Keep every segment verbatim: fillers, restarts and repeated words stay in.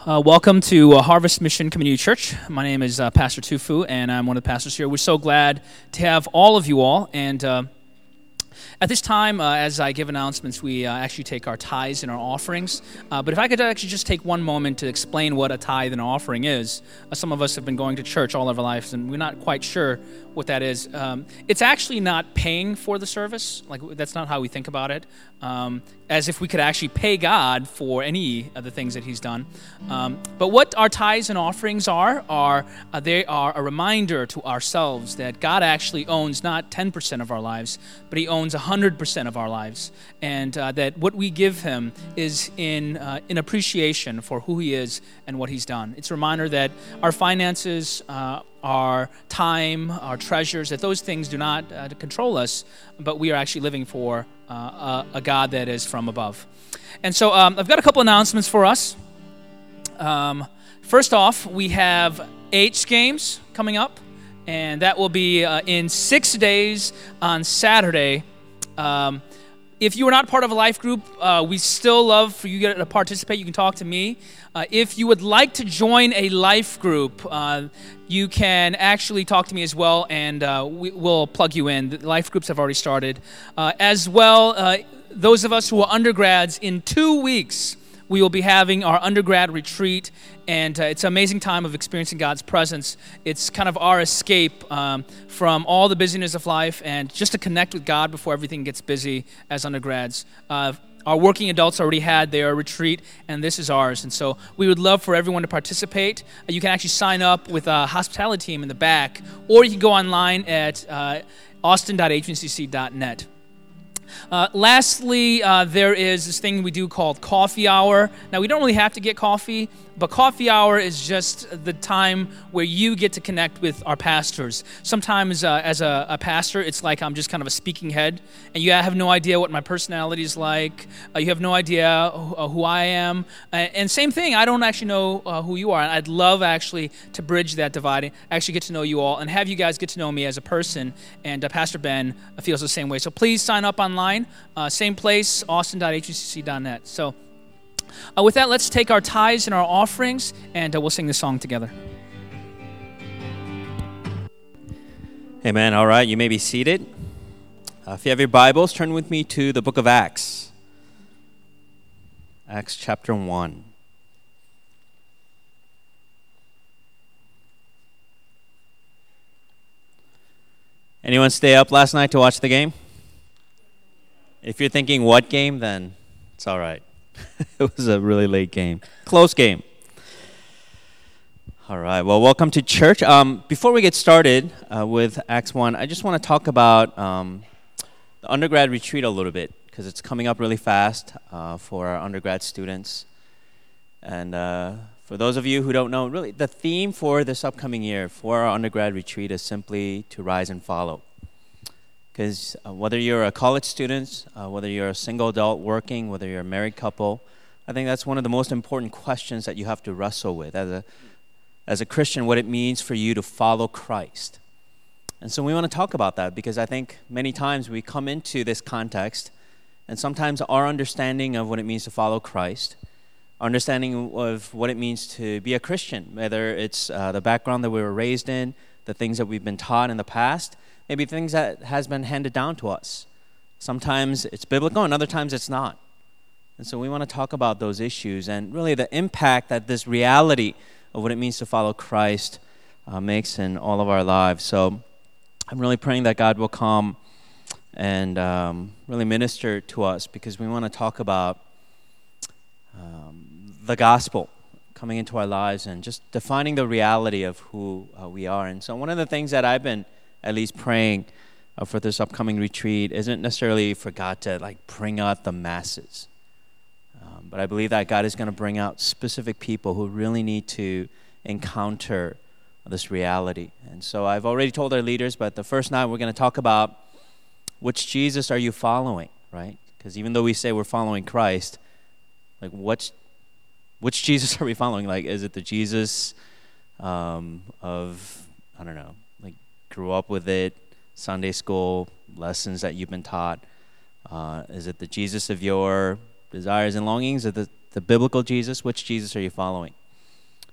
Uh, welcome to uh, Harvest Mission Community Church. My name is uh, Pastor Tufu, and I'm one of the pastors here. We're so glad to have all of you all. And uh, at this time, uh, as I give announcements, we uh, actually take our tithes and our offerings. Uh, but if I could actually just take one moment to explain what a tithe and offering is. Uh, some of us have been going to church all of our lives, and we're not quite sure what that is. Um, it's actually not paying for the service. Like, that's not how we think about it. Um, as if we could actually pay God for any of the things that He's done. Um, but what our tithes and offerings are, are uh, they are a reminder to ourselves that God actually owns not ten percent of our lives, but He owns one hundred percent of our lives. And uh, that what we give Him is in, uh, in appreciation for who He is and what He's done. It's a reminder that our finances, uh, our time, our treasures, that those things do not uh, control us, but we are actually living for uh, a, a God that is from above. And so um, I've got a couple announcements for us. Um, first off, we have H Games coming up, and that will be uh, in six days on Saturday. Um, if you are not part of a life group, uh, we still love for you to participate. You can talk to me. Uh, if you would like to join a life group, uh, you can actually talk to me as well, and uh, we, we'll plug you in. The life groups have already started. Uh, as well, uh, those of us who are undergrads, in two weeks, we will be having our undergrad retreat, and uh, it's an amazing time of experiencing God's presence. It's kind of our escape um, from all the busyness of life and just to connect with God before everything gets busy as undergrads. Uh, Our working adults already had their retreat, and this is ours. And so we would love for everyone to participate. Uh, you can actually sign up with a hospitality team in the back, or you can go online at uh, austin dot h v c c dot net. Uh, lastly, uh, there is this thing we do called coffee hour. Now, we don't really have to get coffee, but coffee hour is just the time where you get to connect with our pastors. Sometimes uh, as a, a pastor, it's like I'm just kind of a speaking head, and you have no idea what my personality is like. Uh, you have no idea who, uh, who I am. Uh, and same thing, I don't actually know uh, who you are. And I'd love actually to bridge that divide, actually get to know you all, and have you guys get to know me as a person. And uh, Pastor Ben feels the same way. So please sign up online. Uh, same place, austin dot h v c c dot net. So uh, with that, let's take our tithes and our offerings, and uh, we'll sing this song together. Amen. All right, you may be seated. Uh, if you have your Bibles, turn with me to the book of Acts. Acts chapter one. Anyone stay up last night to watch the game? If you're thinking what game, then it's all right. It was a really late game. Close game. All right. Well, welcome to church. Um, before we get started uh, with Acts one, I just want to talk about um, the undergrad retreat a little bit, because it's coming up really fast uh, for our undergrad students. And uh, for those of you who don't know, really, the theme for this upcoming year for our undergrad retreat is simply to rise and follow. Because uh, whether you're a college student, uh, whether you're a single adult working, whether you're a married couple, I think that's one of the most important questions that you have to wrestle with as a as a Christian, what it means for you to follow Christ. And so we want to talk about that, because I think many times we come into this context, and sometimes our understanding of what it means to follow Christ, our understanding of what it means to be a Christian, whether it's uh, the background that we were raised in, the things that we've been taught in the past, maybe things that has been handed down to us. Sometimes it's biblical, and other times it's not. And so we want to talk about those issues and really the impact that this reality of what it means to follow Christ uh, makes in all of our lives. So I'm really praying that God will come and um, really minister to us, because we want to talk about um, the gospel coming into our lives and just defining the reality of who uh, we are. And so one of the things that I've been at least praying uh, for this upcoming retreat isn't necessarily for God to like bring out the masses. Um, but I believe that God is going to bring out specific people who really need to encounter this reality. And so I've already told our leaders, but the first night we're going to talk about which Jesus are you following, right? Because even though we say we're following Christ, like what's, which Jesus are we following? Like, is it the Jesus um, of, I don't know, grew up with it, Sunday school, lessons that you've been taught? Uh, is it the Jesus of your desires and longings, or the, the biblical Jesus? Which Jesus are you following?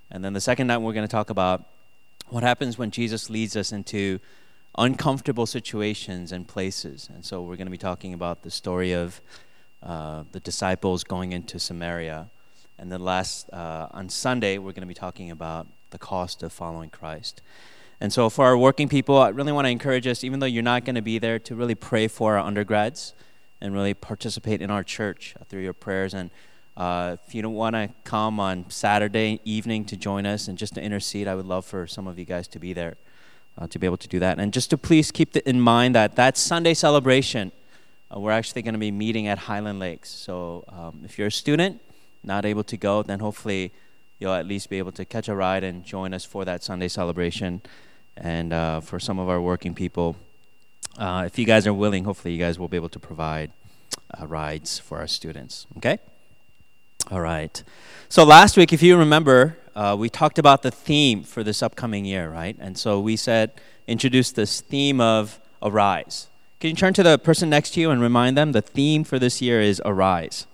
And then the second night, we're going to talk about what happens when Jesus leads us into uncomfortable situations and places. And so we're going to be talking about the story of uh, the disciples going into Samaria. And then last, uh, on Sunday, we're going to be talking about the cost of following Christ. And so for our working people, I really want to encourage us, even though you're not going to be there, to really pray for our undergrads and really participate in our church through your prayers. And uh, if you don't want to come on Saturday evening to join us and just to intercede, I would love for some of you guys to be there uh, to be able to do that. And just to please keep in mind that that Sunday celebration, uh, we're actually going to be meeting at Highland Lakes. So um, if you're a student, not able to go, then hopefully you'll at least be able to catch a ride and join us for that Sunday celebration. And uh, for some of our working people, uh, if you guys are willing, hopefully you guys will be able to provide uh, rides for our students. Okay? All right. So last week, if you remember, uh, we talked about the theme for this upcoming year, right? And so we said, introduced this theme of Arise. Can you turn to the person next to you and remind them the theme for this year is Arise?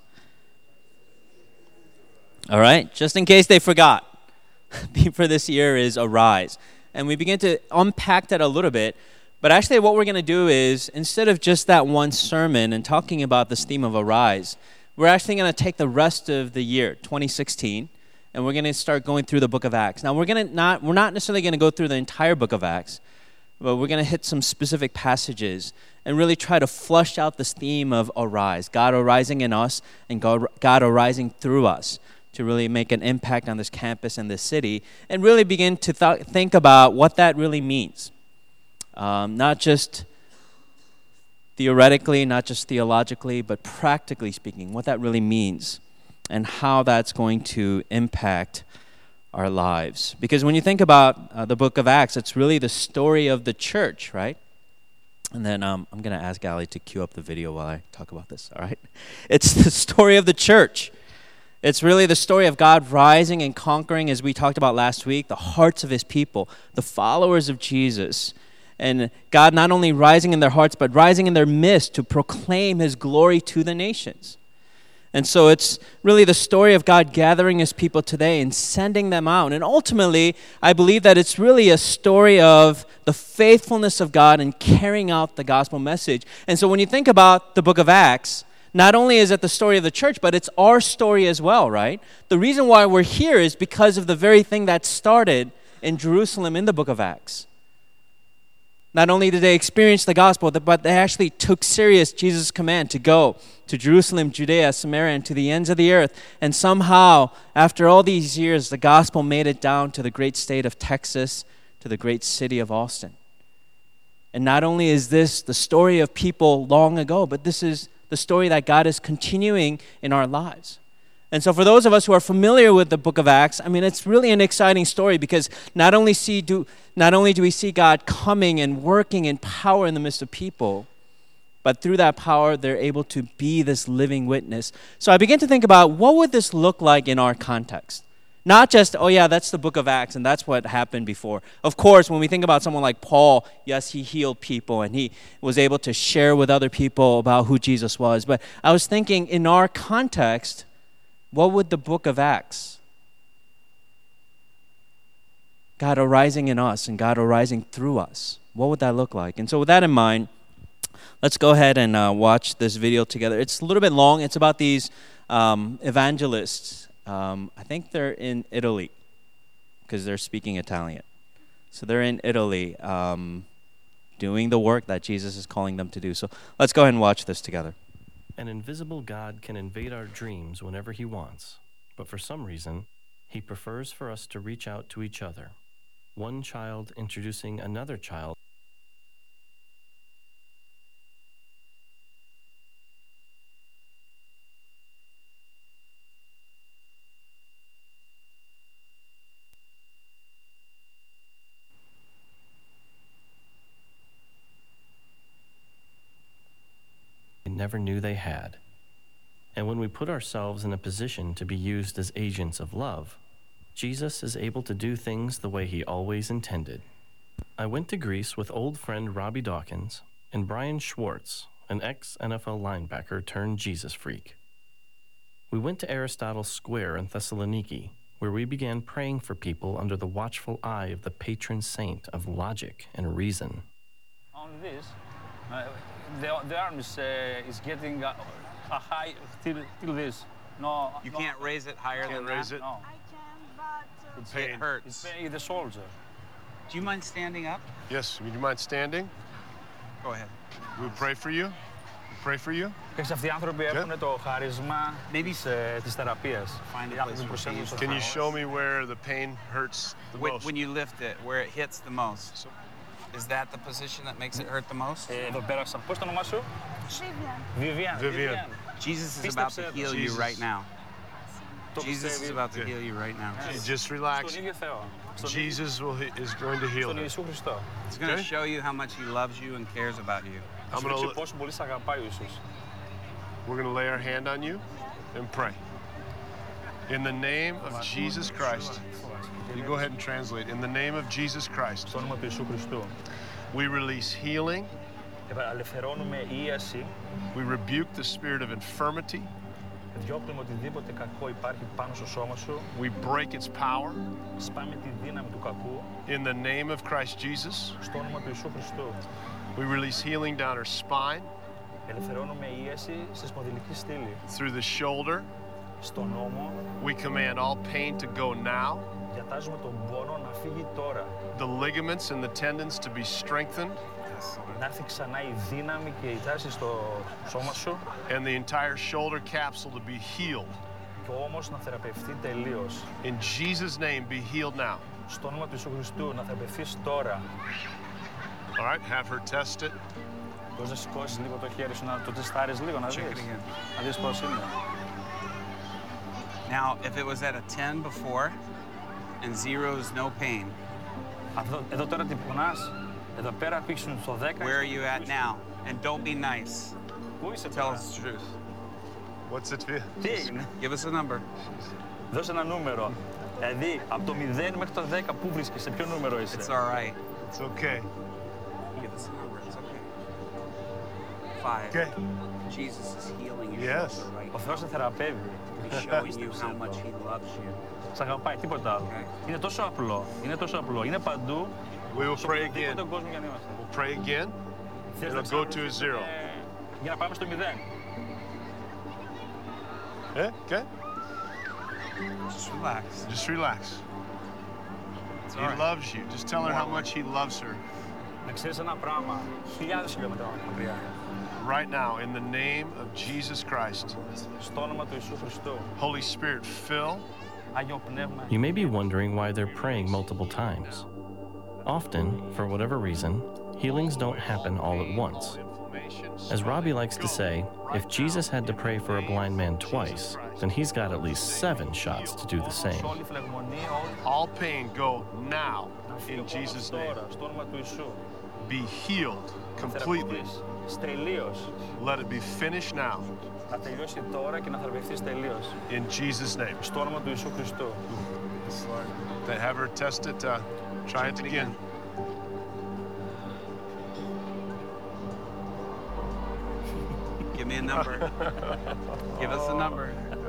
All right? Just in case they forgot, the theme for this year is Arise. And we begin to unpack that a little bit. But actually what we're going to do is, instead of just that one sermon and talking about this theme of Arise, we're actually going to take the rest of the year, twenty sixteen, and we're going to start going through the book of Acts. Now, we're going to not we're not necessarily going to go through the entire book of Acts, but we're going to hit some specific passages and really try to flush out this theme of Arise, God arising in us and God, God arising through us, to really make an impact on this campus and this city, and really begin to th- think about what that really means. Um, not just theoretically, not just theologically, but practically speaking, what that really means and how that's going to impact our lives. Because when you think about uh, the book of Acts, it's really the story of the church, right? And then um, I'm going to ask Ali to cue up the video while I talk about this, all right? It's the story of the church. It's really the story of God rising and conquering, as we talked about last week, the hearts of his people, the followers of Jesus. And God not only rising in their hearts, but rising in their midst to proclaim his glory to the nations. And so it's really the story of God gathering his people today and sending them out. And ultimately, I believe that it's really a story of the faithfulness of God in carrying out the gospel message. And so when you think about the book of Acts, not only is it the story of the church, but it's our story as well, right? The reason why we're here is because of the very thing that started in Jerusalem in the book of Acts. Not only did they experience the gospel, but they actually took serious Jesus' command to go to Jerusalem, Judea, Samaria, and to the ends of the earth. And somehow, after all these years, the gospel made it down to the great state of Texas, to the great city of Austin. And not only is this the story of people long ago, but this is the story that God is continuing in our lives. And so for those of us who are familiar with the book of Acts, I mean, it's really an exciting story because not only see do not only do we see God coming and working in power in the midst of people, but through that power, they're able to be this living witness. So I begin to think about, what would this look like in our context? Not just, oh yeah, that's the book of Acts and that's what happened before. Of course, when we think about someone like Paul, yes, he healed people and he was able to share with other people about who Jesus was. But I was thinking, in our context, what would the book of Acts, God arising in us and God arising through us, what would that look like? And so with that in mind, let's go ahead and uh, watch this video together. It's a little bit long. It's about these um, evangelists. Um, I think they're in Italy because they're speaking Italian. So they're in Italy um, doing the work that Jesus is calling them to do. So let's go ahead and watch this together. An invisible God can invade our dreams whenever he wants, but for some reason, he prefers for us to reach out to each other, one child introducing another child. Never knew they had. And when we put ourselves in a position to be used as agents of love, Jesus is able to do things the way he always intended. I went to Greece with old friend Robbie Dawkins and Brian Schwartz, an ex-N F L linebacker turned Jesus freak. We went to Aristotle Square in Thessaloniki, where we began praying for people under the watchful eye of the patron saint of logic and reason. On this, uh, the, the arm is, uh, is getting a, a high till, till this. No, You no, can't raise it higher Can't than raise that? it? No, I can, but uh, It's It pain. hurts. it's paying the shoulder. Do you mind standing up? Yes, would you mind standing? Go ahead. We would pray for you. We pray for you. Και αυτοί οι άνθρωποι έχουν το χάρισμα της, ε, της θεραπείας. Find a Οι place άνθρωποι where προσέχουν you στο Can you Θεό. show me where the pain hurts the When, most? when you lift it, where it hits the most. Is that the position that makes it hurt the most? Ε, εδώ πέρασα. Πώς το όνομά σου? Vivian. Vivian. Vivian. Jesus is Πίστεψε about to το. heal you Jesus. right now. Το Jesus is πιστεύει. about to Yeah. heal you right now. Just Στον relax. ίδιο Θεό. Στον, Jesus will, is going to heal στον her. Ιησού Χριστό. It's going to Okay. show you how much he loves you and cares about you. Θα I'm σου gonna δείξει look- πόσο πολύ σε αγαπάει ο Ιησούς. We're going to lay our hand on you and pray. In the name of Jesus Christ, you go ahead and translate. In the name of Jesus Christ, Στο όνομα του Ιησού Χριστού. we release healing. Ελευθερώνουμε ίαση. We rebuke the spirit of infirmity. Διώχνουμε οτιδήποτε κακό υπάρχει πάνω στο σώμα σου. We break its power. Σπάμε τη δύναμη του κακού. In the name of Christ Jesus, Στο όνομα του Ιησού Χριστού. we release healing down her spine, Ελευθερώνουμε ίαση στη σπονδυλική στήλη. through the shoulder. Στον ώμο We command all pain to go now. διατάζουμε τον πόνο να φύγει τώρα. The ligaments and the tendons to be strengthened, Να έρθει ξανά η δύναμη και η τάση στο σώμα σου and the entire shoulder capsule to be healed. και ο ώμος να θεραπευτεί τελείως. In Jesus' name, be healed now. Στο όνομα του Ιησού Χριστού να θεραπευθείς τώρα. All right, have her test it. Μπορείς να σηκώσεις λίγο το χέρι σου, να το τεστάρεις λίγο, να δεις. Check it again. Να δεις πώς είναι. Now, if it was at a ten before and zero is no pain, Αυτό, εδώ τώρα τι πονάς. Εδώ πέρα πήξουν στο δέκα. where are you at now? And don't be nice. Πού είσαι Tell τώρα. us the truth. What's it feel? Τι έγινε. Give us a number. Δώσε ένα νούμερο. Δηλαδή, από το μηδέν μέχρι το δέκα, πού βρίσκεσαι, ποιο νούμερο είσαι. It's all right. It's okay. Give us a number. It's okay. Five. Okay. Jesus is healing you Yes. right Ο Θεός σε θεραπεύει. He's showing you how much he loves you. Σ' αγαπάει, τίποτα άλλο. Okay. Είναι τόσο απλό. Είναι τόσο απλό. Είναι παντού. We will Σε pray οποιοδήποτε again. τον κόσμο για να είμαστε. We'll pray again. Θες It'll να go ξαναβρούμε, to a zero. ε, Για να πάμε στο μηδέν. Yeah, okay. Just relax. Just relax. It's He all right. loves you. Just tell her how much he loves her. Να ξέρεις ένα πράγμα. Χιλιάδες χιλιόμετρα μακριά. Right now, in the name of Jesus Christ. Στο όνομα του Ιησού Χριστού. Holy Spirit, fill. Άγιο Πνεύμα. You may be wondering why they're praying multiple times. Often, for whatever reason, healings don't happen all at once. As Robbie likes to say, if Jesus had to pray for a blind man twice, then he's got at least seven shots to do the same. Όλη η φλεγμονή, όλη All pain go now να φύγει in ο πόνος Jesus' name. τώρα, στο όνομα του Ιησού. Be healed completely. Θεραπευτείς τελείως. Let it be finished now Να τελειώσει τώρα και να θεραπευτείς τελείως. in Jesus' name. Στο όνομα του Ιησού Χριστού. They have her test it. Uh, try it again. Give me a number. Give us a number.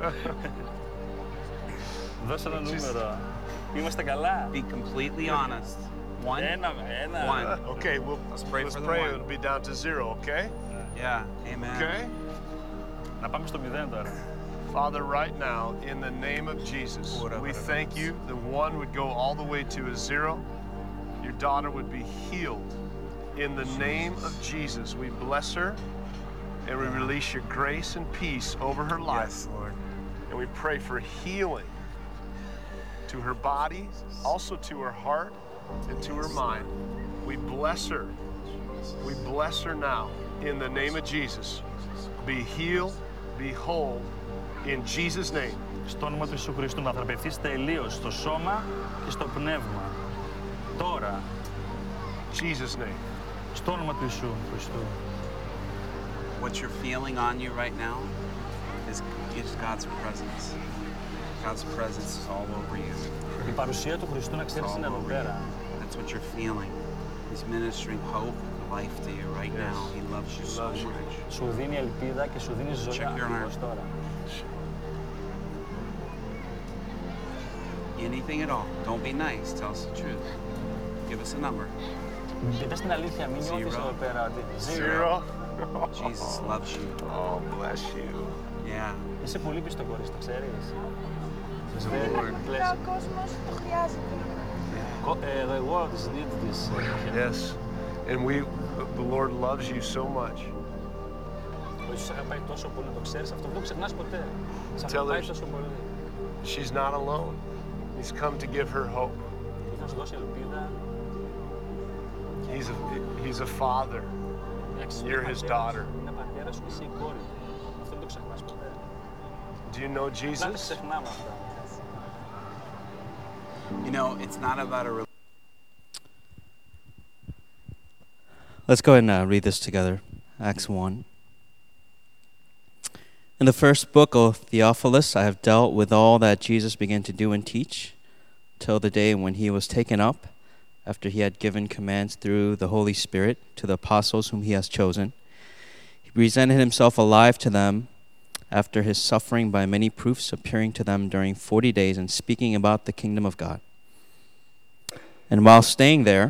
Δώσε ένα νούμερο. Είμαστε καλά. Be completely honest. One. Ένα, ένα. One. Okay, well, Let's pray let's for the pray. one. It'll be down to zero, okay? Yeah. Amen. Okay? Να πάμε στο μηδέν τώρα. Father, right now, in the name of Jesus, we thank you that one would go all the way to a zero. Your daughter would be healed. In the name of Jesus, we bless her and we release your grace and peace over her life. Yes, Lord. And we pray for healing to her body, also to her heart, and to her mind. We bless her. We bless her now in the name of Jesus. Be healed, be whole, in Jesus' name. Στο όνομα του Ιησού Χριστού να θεραπευτείς τελείως στο σώμα και στο πνεύμα. Τώρα. Jesus' name. Στο όνομα του Ιησού Χριστού. What you're feeling on you right now is, is God's presence. God's presence is all over you. Η παρουσία του Χριστού να ξέρεις είναι εδώ πέρα. That's what you're feeling. He's ministering hope and life to you right now. He loves you so much. Σου δίνει ελπίδα και σου δίνει ζωή Check your ακριβώς arm. τώρα. Anything at all. Don't be nice. Tell us the truth. Give us a number. Πες την αλήθεια, μην νιώθεις Zero. εδώ πέρα ότι... Zero. Jesus loves you. Oh, bless you. Yeah. Είσαι πολύ πιστό κορίτσι, το ξέρεις. There's a Very Lord. Αλλά ο κόσμος το χρειάζεται. Co- uh, the world needs this. Uh, Yes. And we, the Lord loves you so much. Ο Ιησούς αγαπάει τόσο πολύ, το ξέρεις αυτό, δεν το ξεχνάς ποτέ. Σε Tell αγαπάει her- τόσο πολύ. She's not alone. He's come to give her hope. Ήρθε να σου δώσει ελπίδα. He's a, he's a father. You're his daughter. Είναι πατέρας σου και είσαι η κόρη του. Αυτό δεν το ξεχνάς ποτέ. Do you know Απλά τα Jesus? ξεχνάμε αυτά. You know, it's not about a Let's go ahead and uh, read this together. Acts one. In the first book of Theophilus, I have dealt with all that Jesus began to do and teach, till the day when he was taken up, after he had given commands through the Holy Spirit to the apostles whom he has chosen. He presented himself alive to them after his suffering by many proofs, appearing to them during forty days and speaking about the kingdom of God. And while staying there,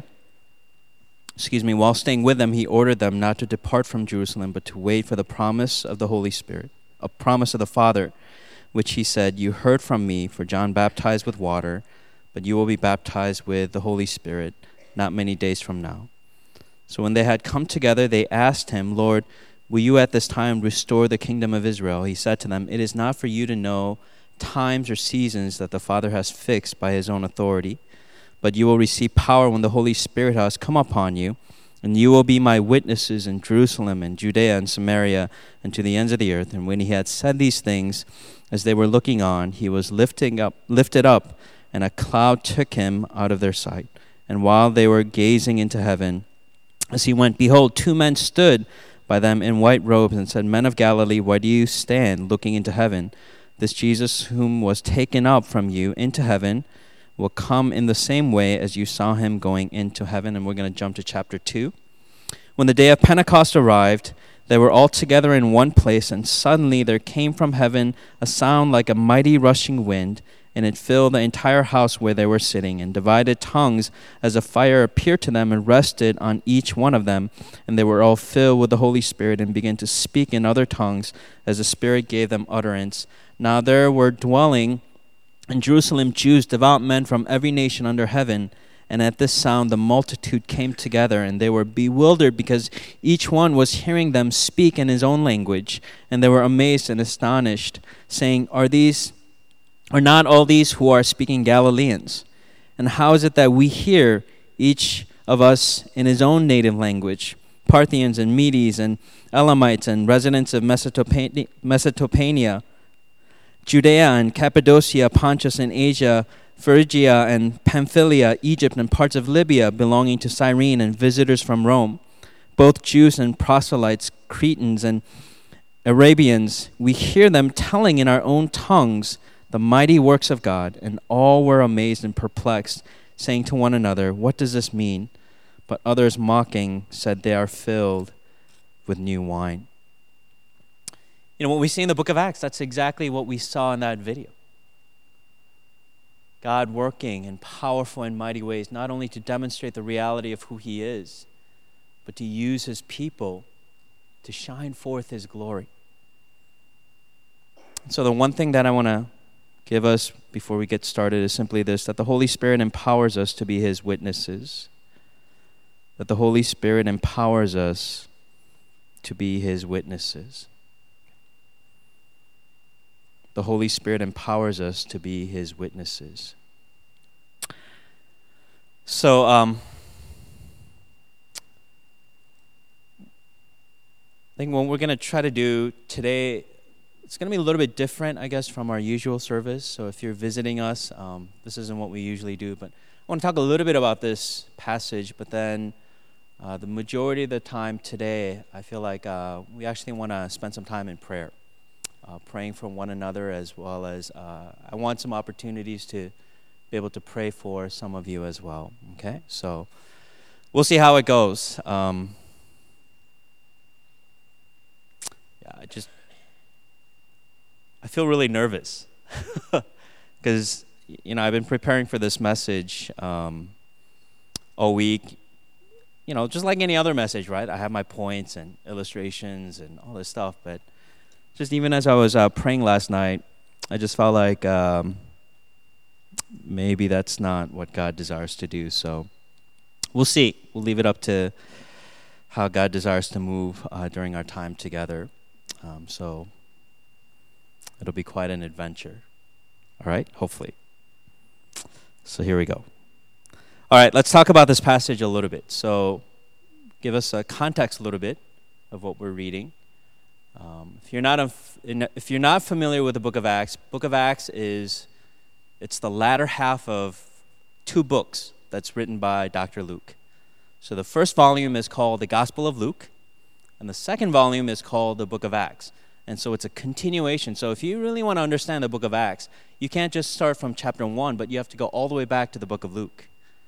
excuse me, while staying with them, he ordered them not to depart from Jerusalem, but to wait for the promise of the Holy Spirit, a promise of the Father, which he said, "You heard from me, for John baptized with water, but you will be baptized with the Holy Spirit not many days from now." So when they had come together, they asked him, "Lord, will you at this time restore the kingdom of Israel?" He said to them, "It is not for you to know times or seasons that the Father has fixed by his own authority, but you will receive power when the Holy Spirit has come upon you, and you will be my witnesses in Jerusalem and Judea and Samaria and to the ends of the earth." And when he had said these things, as they were looking on, he was lifting up, lifted up, and a cloud took him out of their sight. And while they were gazing into heaven, as he went, behold, two men stood by them in white robes and said, "Men of Galilee, why do you stand looking into heaven? This Jesus whom was taken up from you into heaven will come in the same way as you saw him going into heaven." And we're going to jump to chapter two. When the day of Pentecost arrived, they were all together in one place, and suddenly there came from heaven a sound like a mighty rushing wind, and it filled the entire house where they were sitting. And divided tongues as a fire appeared to them and rested on each one of them. And they were all filled with the Holy Spirit and began to speak in other tongues as the Spirit gave them utterance. Now there were dwelling in Jerusalem Jews, devout men from every nation under heaven. And at this sound the multitude came together, and they were bewildered because each one was hearing them speak in his own language. And they were amazed and astonished, saying, Are these, are not all these who are speaking Galileans? And how is it that we hear each of us in his own native language? Parthians and Medes and Elamites and residents of Mesopotamia, Mesopotamia, Judea and Cappadocia, Pontus and Asia, Phrygia and Pamphylia, Egypt and parts of Libya belonging to Cyrene, and visitors from Rome, both Jews and proselytes, Cretans and Arabians. We hear them telling in our own tongues the mighty works of God. And all were amazed and perplexed, saying to one another, "What does this mean?" But others, mocking, said, "They are filled with new wine." You know, what we see in the book of Acts, that's exactly what we saw in that video. God working in powerful and mighty ways, not only to demonstrate the reality of who he is, but to use his people to shine forth his glory. So the one thing that I want to give us before we get started is simply this, that the Holy Spirit empowers us to be his witnesses. That the Holy Spirit empowers us to be his witnesses. The Holy Spirit empowers us to be his witnesses. So, um, I think what we're going to try to do today, it's going to be a little bit different, I guess, from our usual service. So if you're visiting us, um, this isn't what we usually do. But I want to talk a little bit about this passage, but then uh, the majority of the time today, I feel like uh, we actually want to spend some time in prayer, uh, praying for one another, as well as uh, I want some opportunities to be able to pray for some of you as well. Okay? So we'll see how it goes. Um, yeah, I just... I feel really nervous because, you know, I've been preparing for this message um, all week. You know, just like any other message, right? I have my points and illustrations and all this stuff. But just even as I was uh, praying last night, I just felt like um, maybe that's not what God desires to do. So we'll see. We'll leave it up to how God desires to move uh, during our time together. Um, so it'll be quite an adventure. All right? Hopefully. So here we go. All right, let's talk about this passage a little bit. So give us a context a little bit of what we're reading. Um, if you're not unf- if you're not familiar with the book of Acts, book of Acts is it's the latter half of two books that's written by Doctor Luke. So the first volume is called the Gospel of Luke, and the second volume is called the book of Acts. And so it's a continuation. So if you really want to understand the book of Acts, you can't just start from chapter one, but you have to go all the way back to the book of Luke.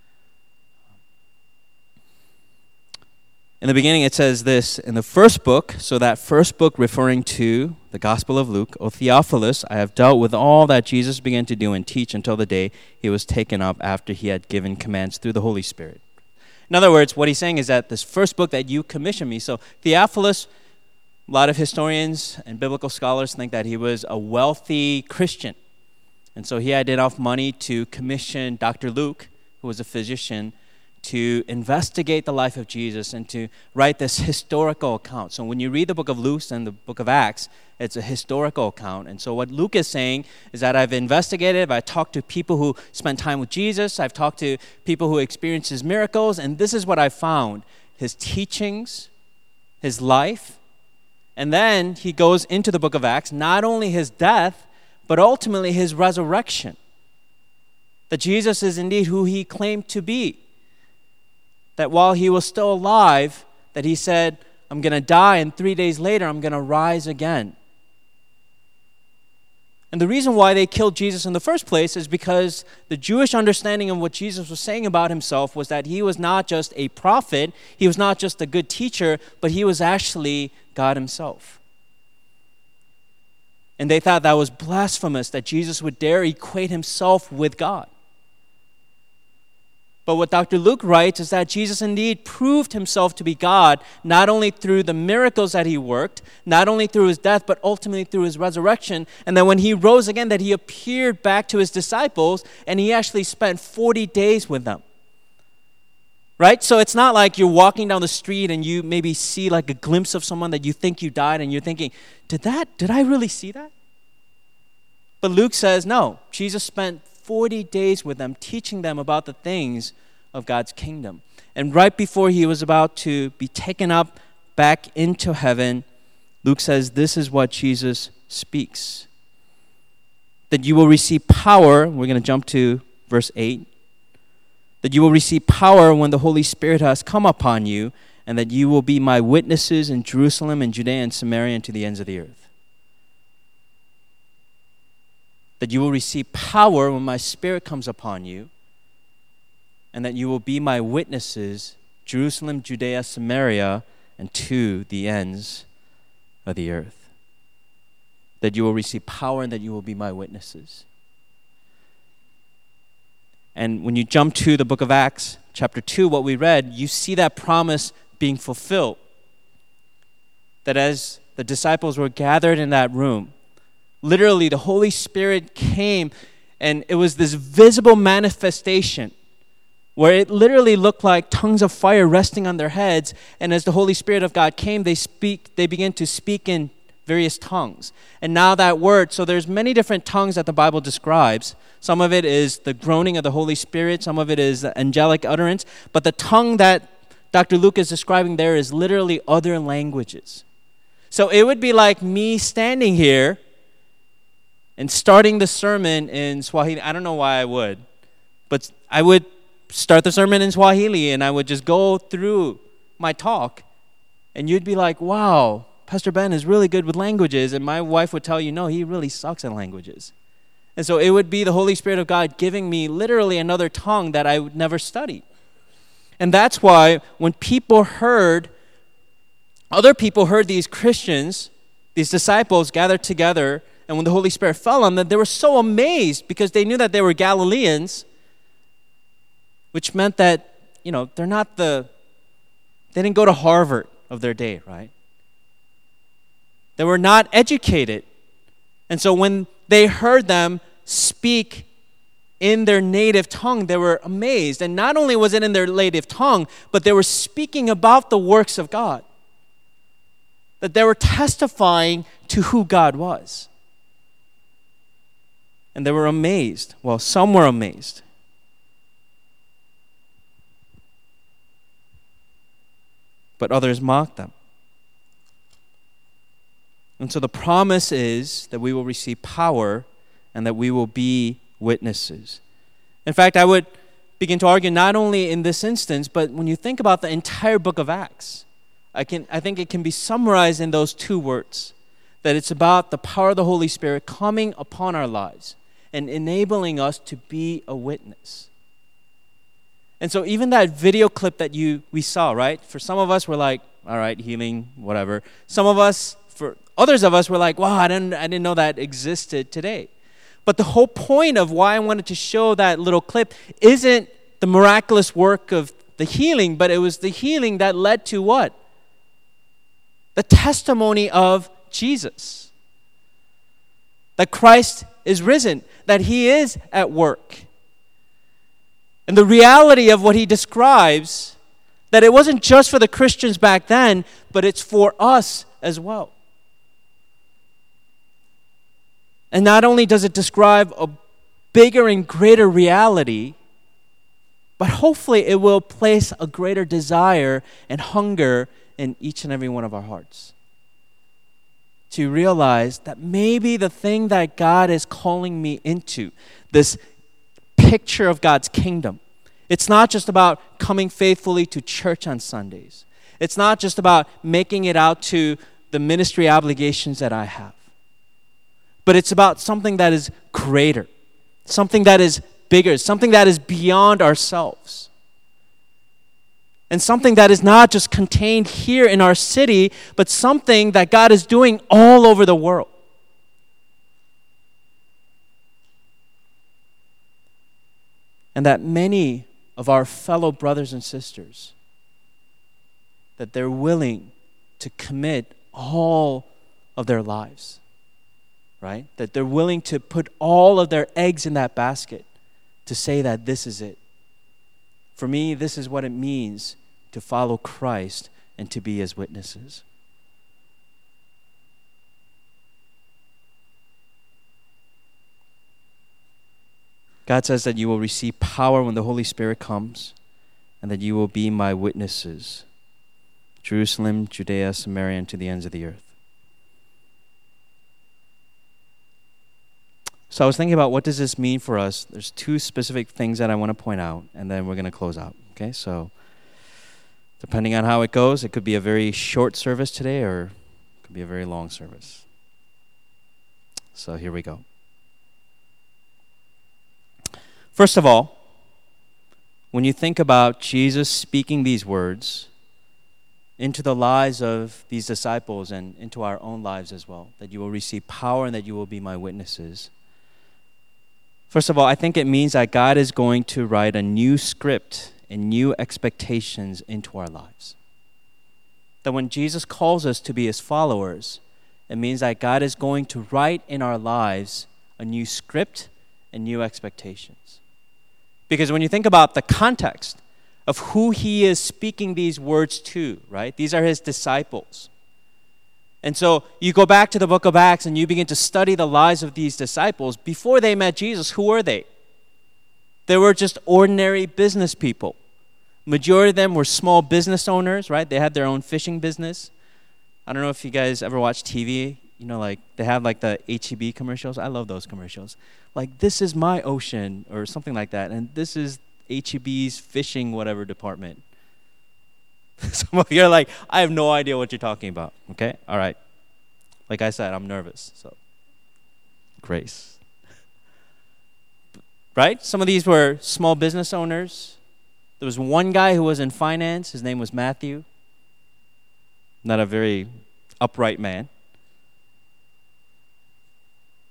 In the beginning, it says this, in the first book, so that first book referring to the Gospel of Luke, O Theophilus, I have dealt with all that Jesus began to do and teach until the day he was taken up after he had given commands through the Holy Spirit. In other words, what he's saying is that this first book that you commissioned me, so Theophilus, a lot of historians and biblical scholars think that he was a wealthy Christian. And so he had enough money to commission Doctor Luke, who was a physician, to investigate the life of Jesus and to write this historical account. So when you read the book of Luke and the book of Acts, it's a historical account. And so what Luke is saying is that I've investigated, I've talked to people who spent time with Jesus, I've talked to people who experienced his miracles, and this is what I found. His teachings, his life, and then he goes into the book of Acts, not only his death, but ultimately his resurrection. That Jesus is indeed who he claimed to be. That while he was still alive, that he said, I'm going to die, and three days later, I'm going to rise again. And the reason why they killed Jesus in the first place is because the Jewish understanding of what Jesus was saying about himself was that he was not just a prophet, he was not just a good teacher, but he was actually God himself. And they thought that was blasphemous, that Jesus would dare equate himself with God. But what Doctor Luke writes is that Jesus indeed proved himself to be God, not only through the miracles that he worked, not only through his death, but ultimately through his resurrection. And that when he rose again, that he appeared back to his disciples, and he actually spent forty days with them. Right? So it's not like you're walking down the street and you maybe see like a glimpse of someone that you think you died, and you're thinking, did that, did I really see that? But Luke says, no, Jesus spent forty days with them, teaching them about the things of God's kingdom. And right before he was about to be taken up back into heaven, Luke says this is what Jesus speaks. That you will receive power, we're going to jump to verse eight, that you will receive power when the Holy Spirit has come upon you, and that you will be my witnesses in Jerusalem and Judea and Samaria and to the ends of the earth. That you will receive power when my Spirit comes upon you, and that you will be my witnesses, Jerusalem, Judea, Samaria, and to the ends of the earth. That you will receive power and that you will be my witnesses. And when you jump to the book of Acts, chapter two, what we read, you see that promise being fulfilled. That as the disciples were gathered in that room, literally, the Holy Spirit came, and it was this visible manifestation where it literally looked like tongues of fire resting on their heads. And as the Holy Spirit of God came, they speak. They began to speak in various tongues. And now that word, so there's many different tongues that the Bible describes. Some of it is the groaning of the Holy Spirit. Some of it is angelic utterance. But the tongue that Doctor Luke is describing there is literally other languages. So it would be like me standing here and starting the sermon in Swahili. I don't know why I would, but I would start the sermon in Swahili, and I would just go through my talk, and you'd be like, wow, Pastor Ben is really good with languages. And my wife would tell you, no, he really sucks at languages. And so it would be the Holy Spirit of God giving me literally another tongue that I would never study. And that's why when people heard, other people heard these Christians, these disciples gathered together, and when the Holy Spirit fell on them, they were so amazed because they knew that they were Galileans, which meant that, you know, they're not the, they didn't go to Harvard of their day, right? They were not educated. And so when they heard them speak in their native tongue, they were amazed. And not only was it in their native tongue, but they were speaking about the works of God. That they were testifying to who God was. And they were amazed. Well, some were amazed. But others mocked them. And so the promise is that we will receive power and that we will be witnesses. In fact, I would begin to argue not only in this instance, but when you think about the entire book of Acts, I can I think it can be summarized in those two words, that it's about the power of the Holy Spirit coming upon our lives and enabling us to be a witness. And so even that video clip that you we saw, right? For some of us, we're like, all right, healing, whatever. Some of us, for others of us, were like, wow, I didn't, I didn't know that existed today. But the whole point of why I wanted to show that little clip isn't the miraculous work of the healing, but it was the healing that led to what? The testimony of Jesus. That Christ is risen, that He is at work. And the reality of what He describes, that it wasn't just for the Christians back then, but it's for us as well. And not only does it describe a bigger and greater reality, but hopefully it will place a greater desire and hunger in each and every one of our hearts. To realize that maybe the thing that God is calling me into, this picture of God's kingdom, it's not just about coming faithfully to church on Sundays. It's not just about making it out to the ministry obligations that I have. But it's about something that is greater, something that is bigger, something that is beyond ourselves. And something that is not just contained here in our city, but something that God is doing all over the world. And that many of our fellow brothers and sisters, that they're willing to commit all of their lives. Right? That they're willing to put all of their eggs in that basket to say that this is it. For me, this is what it means to follow Christ and to be His witnesses. God says that you will receive power when the Holy Spirit comes and that you will be my witnesses. Jerusalem, Judea, Samaria, and to the ends of the earth. So I was thinking about what does this mean for us. There's two specific things that I want to point out, and then we're going to close out. Okay, so depending on how it goes, it could be a very short service today or it could be a very long service. So here we go. First of all, when you think about Jesus speaking these words into the lives of these disciples and into our own lives as well, that you will receive power and that you will be my witnesses. First of all, I think it means that God is going to write a new script and new expectations into our lives. That when Jesus calls us to be His followers, it means that God is going to write in our lives a new script and new expectations. Because when you think about the context of who He is speaking these words to, right? These are His disciples. And so you go back to the book of Acts and you begin to study the lives of these disciples. Before they met Jesus, who were they? They were just ordinary business people. Majority of them were small business owners, right? They had their own fishing business. I don't know if you guys ever watch T V. You know, like they have like the H E B commercials. I love those commercials. Like, this is my ocean or something like that. And this is H E B's fishing whatever department. Some of you are like, I have no idea what you're talking about. Okay? All right. Like I said, I'm nervous. So, grace. Right? Some of these were small business owners. There was one guy who was in finance. His name was Matthew. Not a very upright man.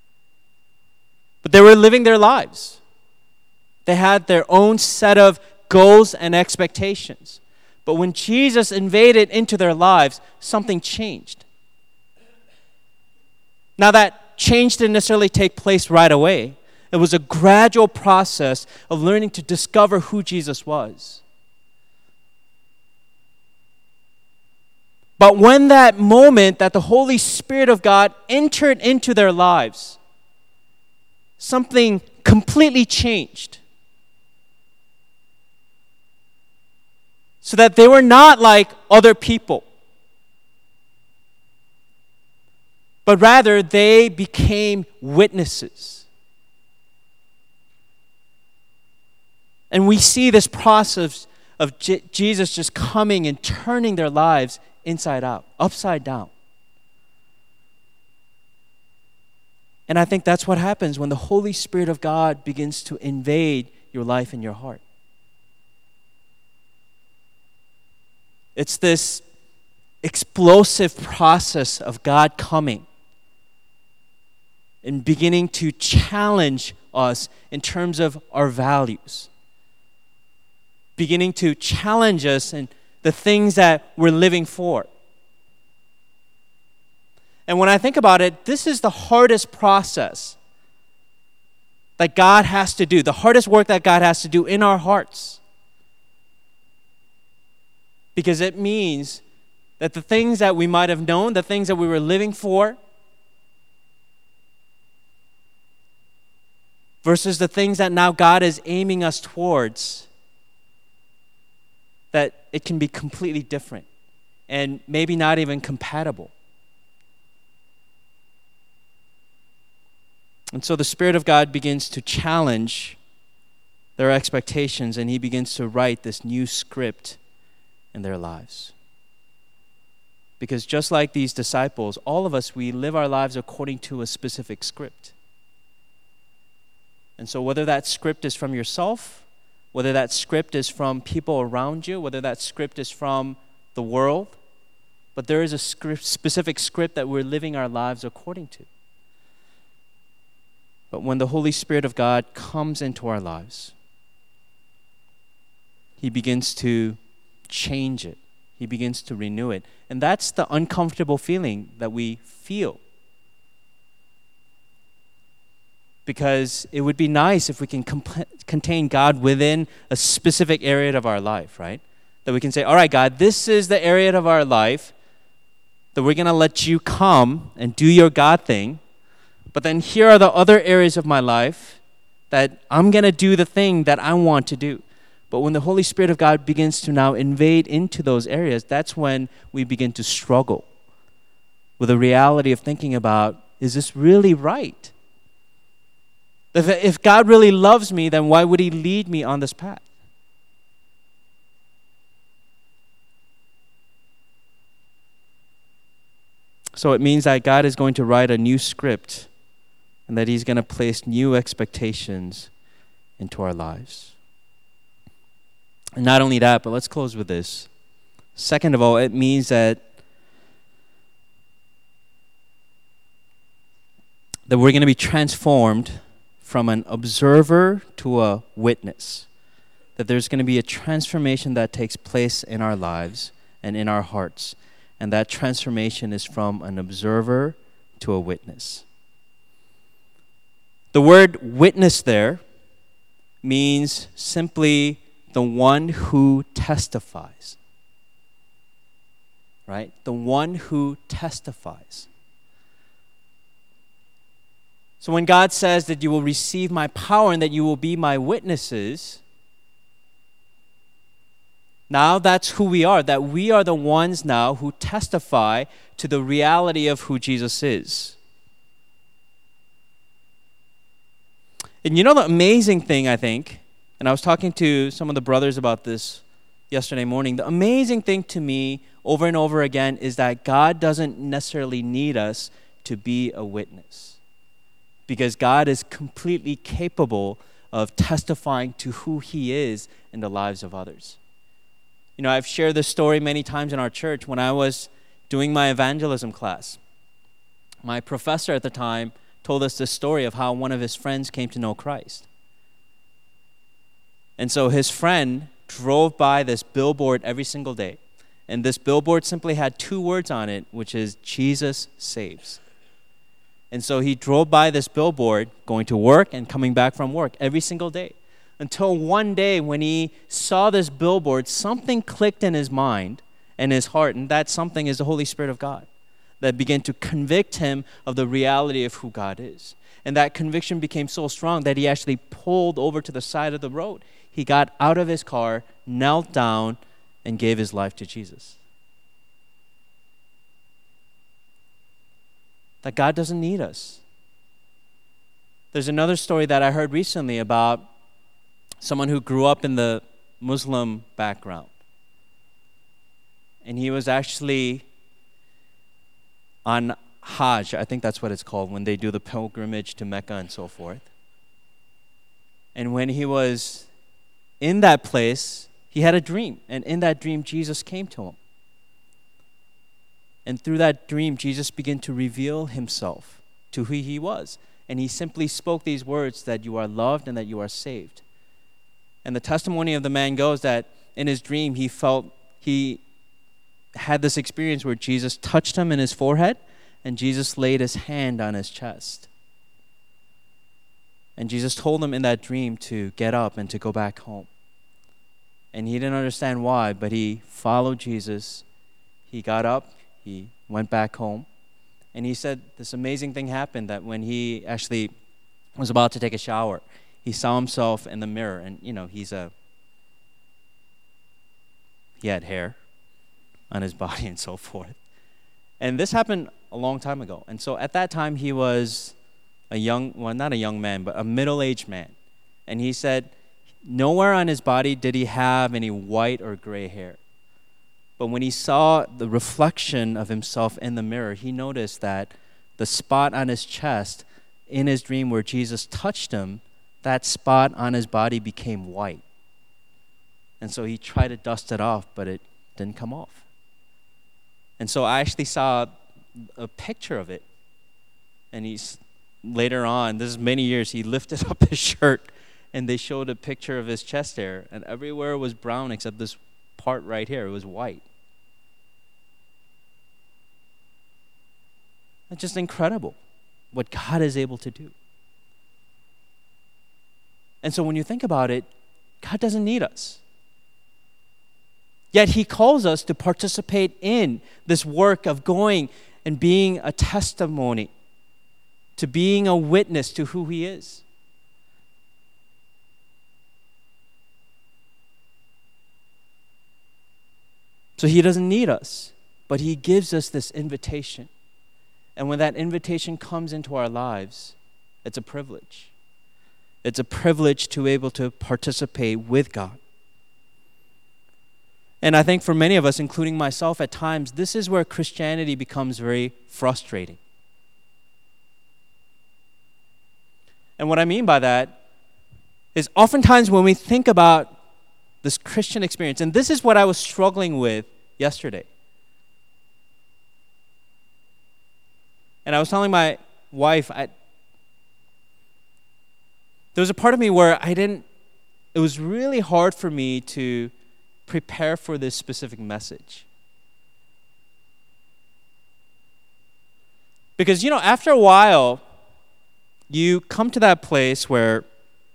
But they were living their lives. They had their own set of goals and expectations. But when Jesus invaded into their lives, something changed. Now that change didn't necessarily take place right away. It was a gradual process of learning to discover who Jesus was. But when that moment that the Holy Spirit of God entered into their lives, something completely changed. So that they were not like other people, but rather they became witnesses. And we see this process of J- Jesus just coming and turning their lives inside out, upside down. And I think that's what happens when the Holy Spirit of God begins to invade your life and your heart. It's this explosive process of God coming and beginning to challenge us in terms of our values. Beginning to challenge us in the things that we're living for. And when I think about it, this is the hardest process that God has to do, the hardest work that God has to do in our hearts. Because it means that the things that we might have known, the things that we were living for, versus the things that now God is aiming us towards, that it can be completely different and maybe not even compatible. And so the Spirit of God begins to challenge their expectations, and He begins to write this new script in their lives. Because just like these disciples, all of us, we live our lives according to a specific script. And so whether that script is from yourself, whether that script is from people around you, whether that script is from the world, but there is a script, specific script that we're living our lives according to. But when the Holy Spirit of God comes into our lives, He begins to change it. He begins to renew it. And that's the uncomfortable feeling that we feel. Because it would be nice if we can comp- contain God within a specific area of our life, right? That we can say, all right, God, this is the area of our life that we're going to let you come and do your God thing. But then here are the other areas of my life that I'm going to do the thing that I want to do. But when the Holy Spirit of God begins to now invade into those areas, that's when we begin to struggle with the reality of thinking about, is this really right? If, if God really loves me, then why would He lead me on this path? So it means that God is going to write a new script and that He's going to place new expectations into our lives. And not only that, but let's close with this. Second of all, it means that that we're going to be transformed from an observer to a witness. That there's going to be a transformation that takes place in our lives and in our hearts. And that transformation is from an observer to a witness. The word witness there means simply the one who testifies. Right? The one who testifies. So when God says that you will receive my power and that you will be my witnesses, now that's who we are, that we are the ones now who testify to the reality of who Jesus is. And you know the amazing thing, I think, and I was talking to some of the brothers about this yesterday morning, the amazing thing to me over and over again is that God doesn't necessarily need us to be a witness. Because God is completely capable of testifying to who He is in the lives of others. You know, I've shared this story many times in our church. When I was doing my evangelism class, my professor at the time told us the story of how one of his friends came to know Christ. And so his friend drove by this billboard every single day. And this billboard simply had two words on it, which is Jesus saves. And so he drove by this billboard, going to work and coming back from work every single day. Until one day when he saw this billboard, something clicked in his mind and his heart, and that something is the Holy Spirit of God that began to convict him of the reality of who God is. And that conviction became so strong that he actually pulled over to the side of the road. He got out of his car, knelt down, and gave his life to Jesus. That God doesn't need us. There's another story that I heard recently about someone who grew up in the Muslim background. And he was actually on Hajj, I think that's what it's called, when they do the pilgrimage to Mecca and so forth. And when he was in that place, he had a dream. And in that dream, Jesus came to him. And through that dream, Jesus began to reveal himself to who he was. And he simply spoke these words that you are loved and that you are saved. And the testimony of the man goes that in his dream, he felt, he had this experience where Jesus touched him in his forehead and Jesus laid his hand on his chest. And Jesus told him in that dream to get up and to go back home. And he didn't understand why, but he followed Jesus. He got up, he went back home. And he said this amazing thing happened, that when he actually was about to take a shower, he saw himself in the mirror. And, you know, he's a, he had hair on his body and so forth. And this happened a long time ago. And so at that time, he was a young, well, not a young man, but a middle-aged man. And he said nowhere on his body did he have any white or gray hair. But when he saw the reflection of himself in the mirror, he noticed that the spot on his chest in his dream where Jesus touched him, that spot on his body became white. And so he tried to dust it off, but it didn't come off. And so I actually saw a picture of it. And he's later on, this is many years, he lifted up his shirt and they showed a picture of his chest hair. And everywhere was brown except this part right here. It was white. It's just incredible what God is able to do. And so when you think about it, God doesn't need us. Yet he calls us to participate in this work of going and being a testimony, to being a witness to who he is. So he doesn't need us, but he gives us this invitation. And when that invitation comes into our lives, it's a privilege. It's a privilege to be able to participate with God. And I think for many of us, including myself at times, this is where Christianity becomes very frustrating. And what I mean by that is oftentimes when we think about this Christian experience, and this is what I was struggling with yesterday. And I was telling my wife, I, there was a part of me where I didn't, it was really hard for me to prepare for this specific message. Because, you know, after a while, you come to that place where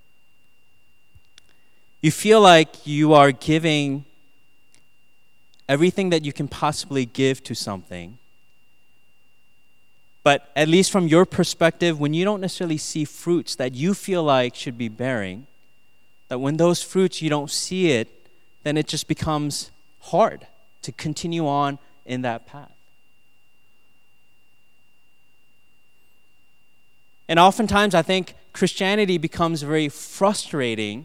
you feel like you are giving everything that you can possibly give to something. But at least from your perspective, when you don't necessarily see fruits that you feel like should be bearing, that when those fruits you don't see it, then it just becomes hard to continue on in that path. And oftentimes I think Christianity becomes very frustrating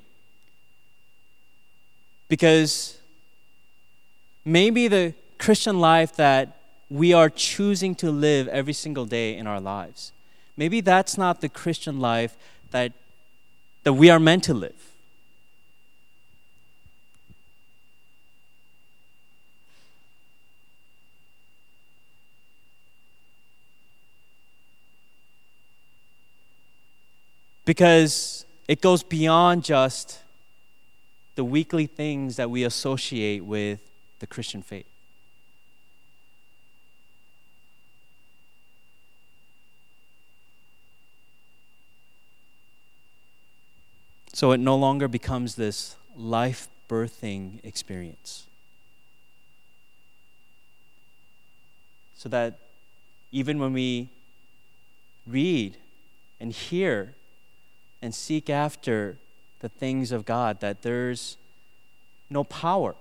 because maybe the Christian life that we are choosing to live every single day in our lives, maybe that's not the Christian life that, that we are meant to live. Because it goes beyond just the weekly things that we associate with the Christian faith. So it no longer becomes this life-birthing experience. So that even when we read and hear and seek after the things of God, that there's no power.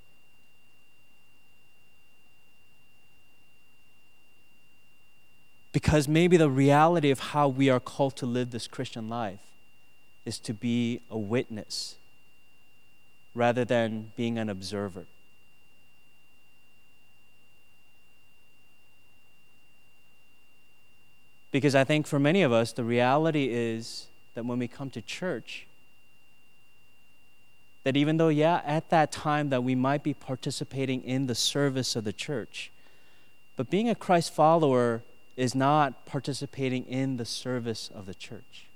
Because maybe the reality of how we are called to live this Christian life is to be a witness rather than being an observer. Because I think for many of us, the reality is that when we come to church, that even though, yeah, at that time that we might be participating in the service of the church, but being a Christ follower is not participating in the service of the church.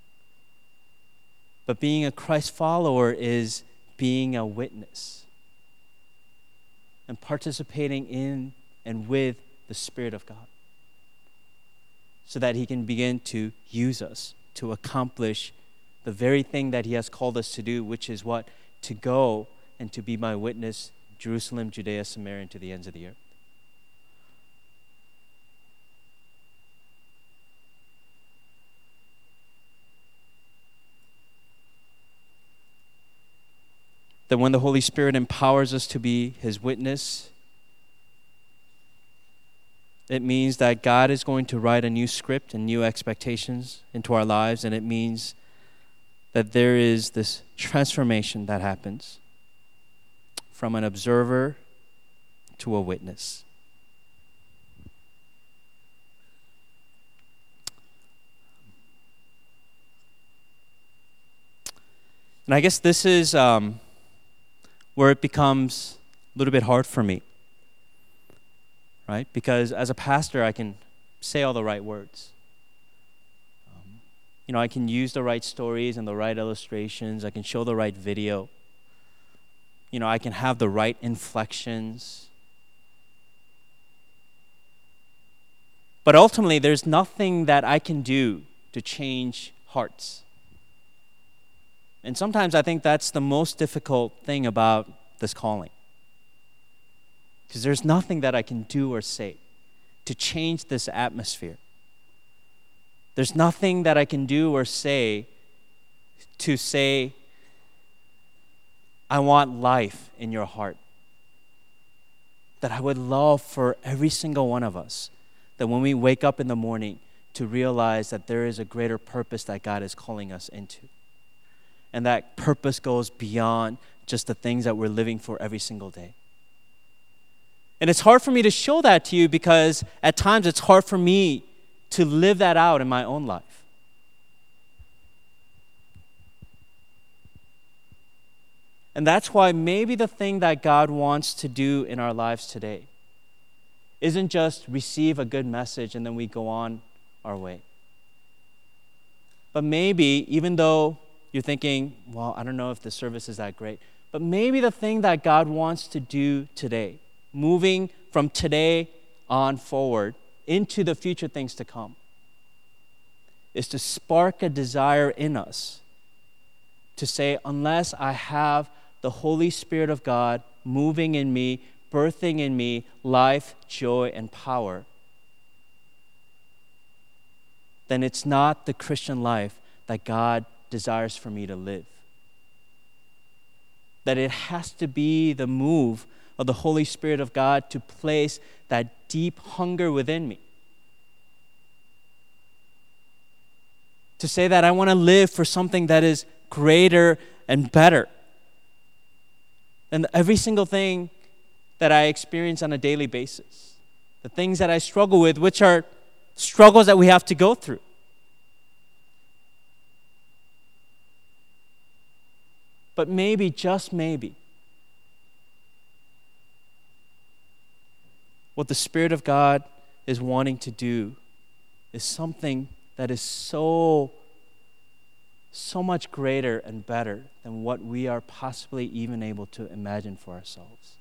But being a Christ follower is being a witness and participating in and with the Spirit of God, so that He can begin to use us to accomplish the very thing that He has called us to do, which is what? To go and to be my witness, Jerusalem, Judea, Samaria, and to the ends of the earth. That when the Holy Spirit empowers us to be His witness, it means that God is going to write a new script and new expectations into our lives, and it means that there is this transformation that happens from an observer to a witness. And I guess this is um, where it becomes a little bit hard for me, right? Because as a pastor, I can say all the right words. Um, you know, I can use the right stories and the right illustrations. I can show the right video. You know, I can have the right inflections. But ultimately, there's nothing that I can do to change hearts. And sometimes I think that's the most difficult thing about this calling. Because there's nothing that I can do or say to change this atmosphere. There's nothing that I can do or say to say, I want life in your heart. That I would love for every single one of us, that when we wake up in the morning, to realize that there is a greater purpose that God is calling us into. And that purpose goes beyond just the things that we're living for every single day. And it's hard for me to show that to you because at times it's hard for me to live that out in my own life. And that's why maybe the thing that God wants to do in our lives today isn't just receive a good message and then we go on our way. But maybe, even though you're thinking, well, I don't know if the service is that great, but maybe the thing that God wants to do today, moving from today on forward into the future things to come, is to spark a desire in us to say, unless I have the Holy Spirit of God moving in me, birthing in me life, joy, and power, then it's not the Christian life that God desires for me to live. That it has to be the move of the Holy Spirit of God to place that deep hunger within me. To say that I want to live for something that is greater and better than every single thing that I experience on a daily basis. The things that I struggle with, which are struggles that we have to go through. But maybe, just maybe, what the Spirit of God is wanting to do is something that is so so much greater and better than what we are possibly even able to imagine for ourselves.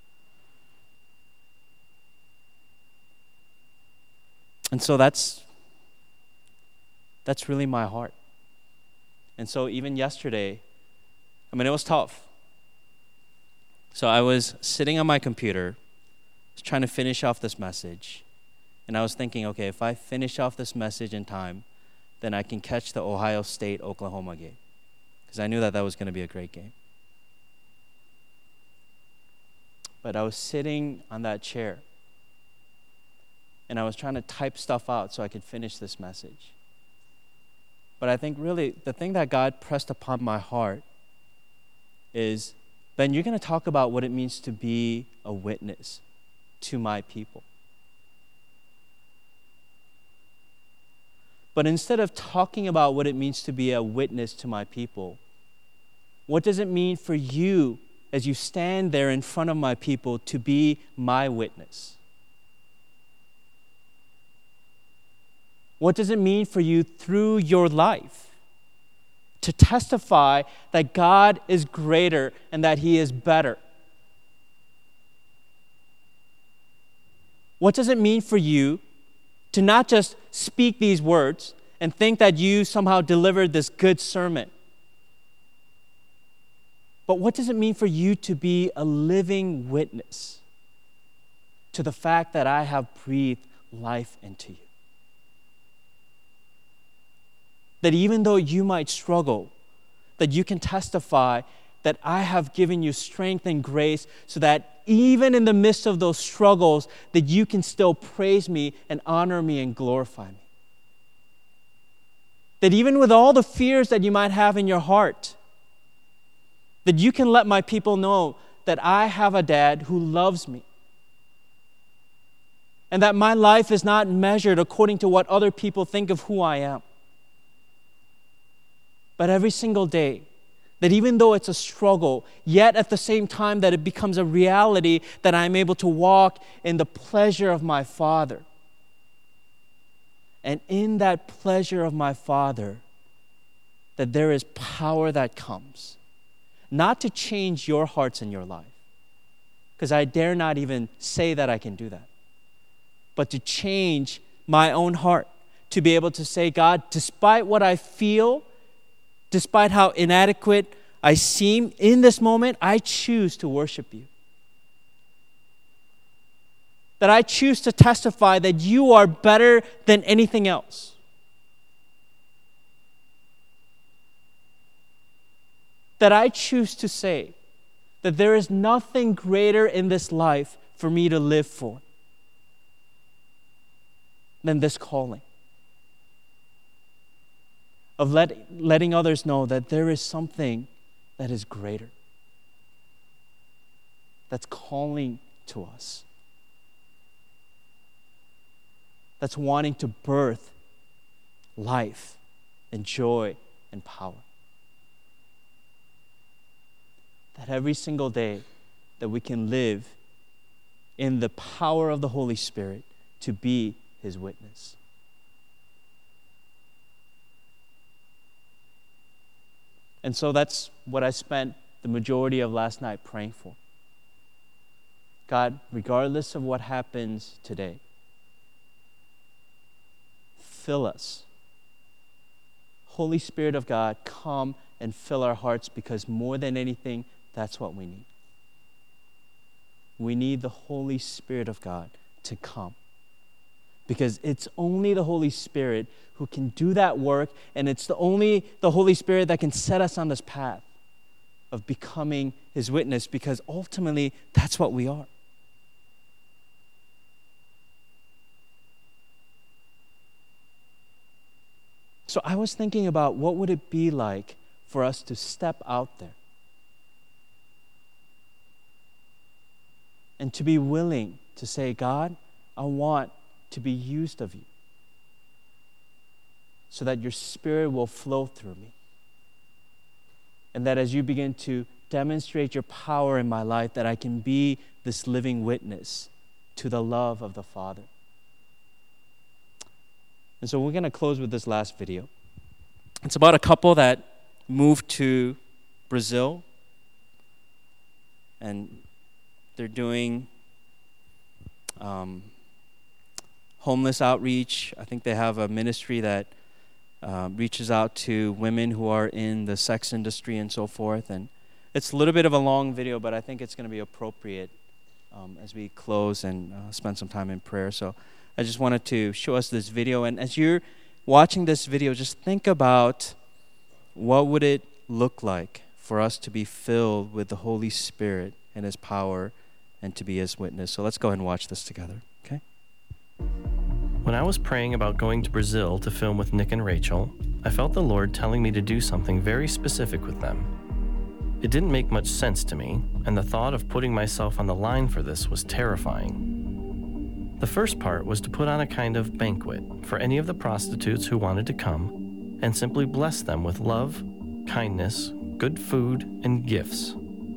And so that's that's really my heart. And so even yesterday, I mean, it was tough. So I was sitting on my computer, was trying to finish off this message, and I was thinking, okay, if I finish off this message in time, then I can catch the Ohio State-Oklahoma game, because I knew that that was going to be a great game. But I was sitting on that chair, and I was trying to type stuff out so I could finish this message. But I think really the thing that God pressed upon my heart is, Ben, you're going to talk about what it means to be a witness to my people. But instead of talking about what it means to be a witness to my people, what does it mean for you as you stand there in front of my people to be my witness? What does it mean for you through your life to testify that God is greater and that He is better? What does it mean for you to not just speak these words and think that you somehow delivered this good sermon? But what does it mean for you to be a living witness to the fact that I have breathed life into you? That even though you might struggle, that you can testify that I have given you strength and grace so that even in the midst of those struggles, that you can still praise me and honor me and glorify me. That even with all the fears that you might have in your heart, that you can let my people know that I have a dad who loves me. And that my life is not measured according to what other people think of who I am. But every single day, that even though it's a struggle, yet at the same time that it becomes a reality that I'm able to walk in the pleasure of my Father. And in that pleasure of my Father, that there is power that comes, not to change your hearts and your life, because I dare not even say that I can do that, but to change my own heart, to be able to say, God, despite what I feel, despite how inadequate I seem in this moment, I choose to worship you. That I choose to testify that you are better than anything else. That I choose to say that there is nothing greater in this life for me to live for than this calling. Of let, letting others know that there is something that is greater, that's calling to us, that's wanting to birth life and joy and power. That every single day that we can live in the power of the Holy Spirit to be His witness. And so that's what I spent the majority of last night praying for. God, regardless of what happens today, fill us. Holy Spirit of God, come and fill our hearts, because more than anything, that's what we need. We need the Holy Spirit of God to come. Because it's only the Holy Spirit who can do that work, and it's the only the Holy Spirit that can set us on this path of becoming His witness, because ultimately that's what we are. So I was thinking about what would it be like for us to step out there and to be willing to say, God, I want to be used of you, so that your Spirit will flow through me. And that as you begin to demonstrate your power in my life, that I can be this living witness to the love of the Father. And so we're going to close with this last video. It's about a couple that moved to Brazil, and they're doing um, homeless outreach. I think they have a ministry that uh, reaches out to women who are in the sex industry and so forth. And it's a little bit of a long video, but I think it's going to be appropriate um, as we close and uh, spend some time in prayer. So I just wanted to show us this video. And as you're watching this video, just think about what would it look like for us to be filled with the Holy Spirit and His power and to be His witness. So let's go ahead and watch this together, okay? When I was praying about going to Brazil to film with Nick and Rachel, I felt the Lord telling me to do something very specific with them. It didn't make much sense to me, and the thought of putting myself on the line for this was terrifying. The first part was to put on a kind of banquet for any of the prostitutes who wanted to come and simply bless them with love, kindness, good food, and gifts.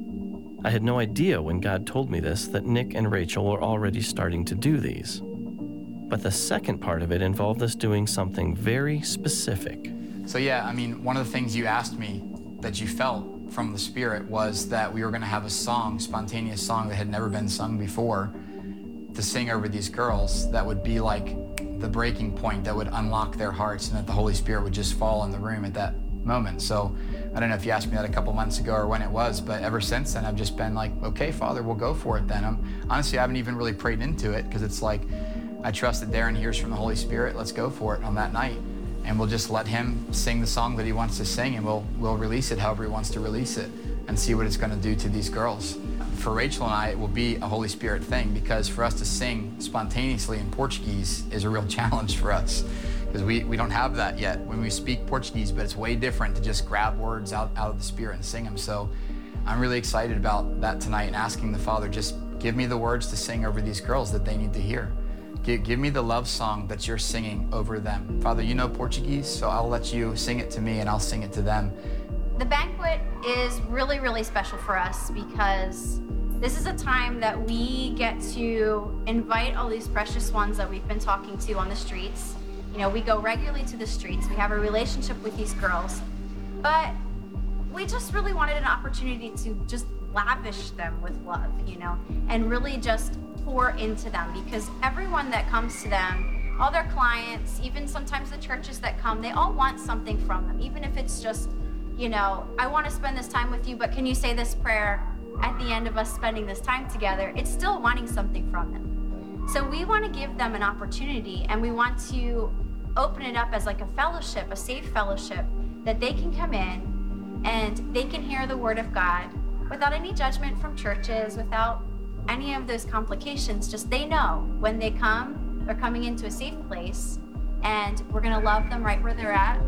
I had no idea when God told me this that Nick and Rachel were already starting to do these. But the second part of it involved us doing something very specific. So yeah, I mean, one of the things you asked me that you felt from the Spirit was that we were going to have a song, spontaneous song that had never been sung before, to sing over these girls that would be like the breaking point that would unlock their hearts, and that the Holy Spirit would just fall in the room at that moment. So I don't know if you asked me that a couple months ago or when it was, but ever since then I've just been like, okay, Father, we'll go for it then. I'm, honestly, I haven't even really prayed into it, because it's like, I trust that Darren hears from the Holy Spirit. Let's go for it on that night. And we'll just let him sing the song that he wants to sing, and we'll, we'll release it however he wants to release it, and see what it's going to do to these girls. For Rachel and I, it will be a Holy Spirit thing, because for us to sing spontaneously in Portuguese is a real challenge for us, because we, we don't have that yet when we speak Portuguese, but it's way different to just grab words out, out of the Spirit and sing them. So I'm really excited about that tonight, and asking the Father, just give me the words to sing over these girls that they need to hear. Give, give me the love song that you're singing over them. Father, you know Portuguese, so I'll let you sing it to me and I'll sing it to them. The banquet is really, really special for us, because this is a time that we get to invite all these precious ones that we've been talking to on the streets. You know, we go regularly to the streets. We have a relationship with these girls, but we just really wanted an opportunity to just lavish them with love, you know, and really just pour into them, because everyone that comes to them, all their clients, even sometimes the churches that come, they all want something from them, even if it's just, you know, I want to spend this time with you, but can you say this prayer at the end of us spending this time together? It's still wanting something from them. So we want to give them an opportunity, and we want to open it up as like a fellowship, a safe fellowship, that they can come in and they can hear the Word of God without any judgment from churches, without any of those complications. Just they know when they come, they're coming into a safe place, and we're going to love them right where they're at.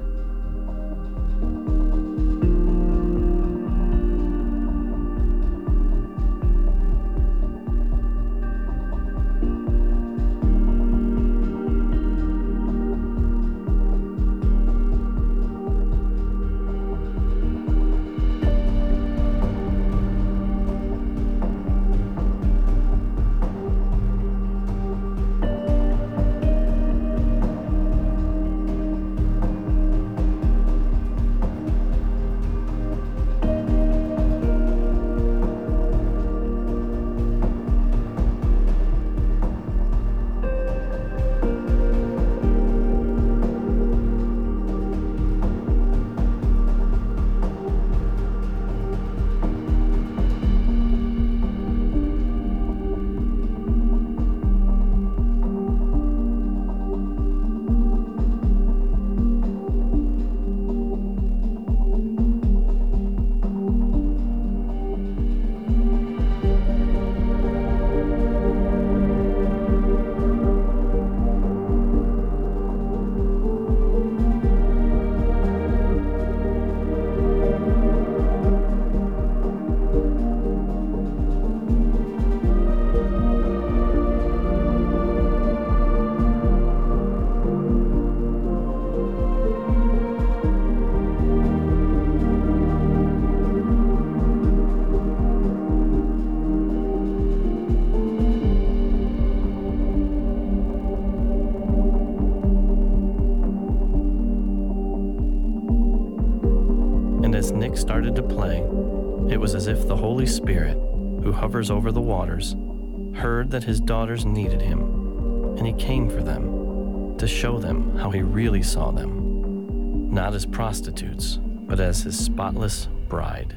started to play, it was as if the Holy Spirit, who hovers over the waters, heard that his daughters needed him, and he came for them to show them how he really saw them, not as prostitutes, but as his spotless bride.